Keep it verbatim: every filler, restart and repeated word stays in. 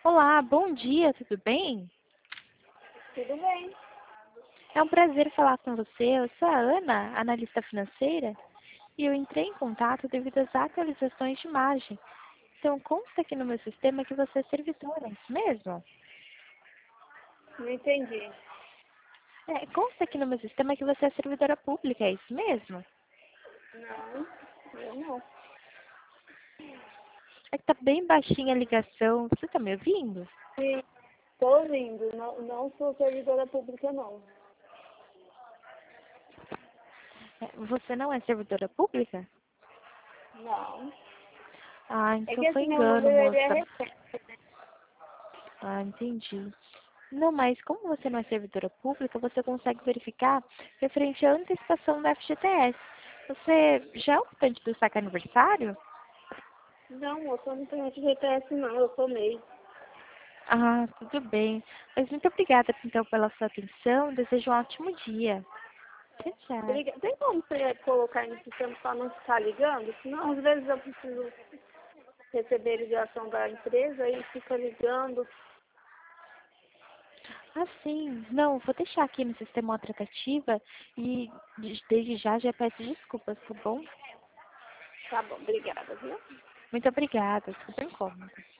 Olá, bom dia, tudo bem? Tudo bem. É um prazer falar com você. Eu sou a Ana, analista financeira, e eu entrei em contato devido às atualizações de imagem. Então, consta aqui no meu sistema que você é servidora, é isso mesmo? Não entendi. É, consta aqui no meu sistema que você é servidora pública, é isso mesmo? Não, eu não. É que tá bem baixinha a ligação. Você tá me ouvindo? Sim, estou ouvindo. Não, não sou servidora pública, não. É, você não é servidora pública? Não. Ah, É então que foi assim, meu engano, número ele é moça. recente. Ah, entendi. Não, mas como você não é servidora pública, você consegue verificar referente à antecipação da F G T S. Você já é ocupante do saque aniversário? Não, eu sou não tenho G P S, não. Eu sou MEI. Ah, tudo bem. Mas muito obrigada, então, pela sua atenção. Desejo um ótimo dia. Tchau, tchau. Obriga- Tem como você colocar aí no sistema para não ficar ligando? Senão, às vezes eu preciso receber ligação da empresa e fica ligando. Ah, sim. Não, vou deixar aqui no sistema uma tratativa e desde já já peço desculpas, tá bom? Tá bom, obrigada, viu? Muito obrigada. Super incômodo.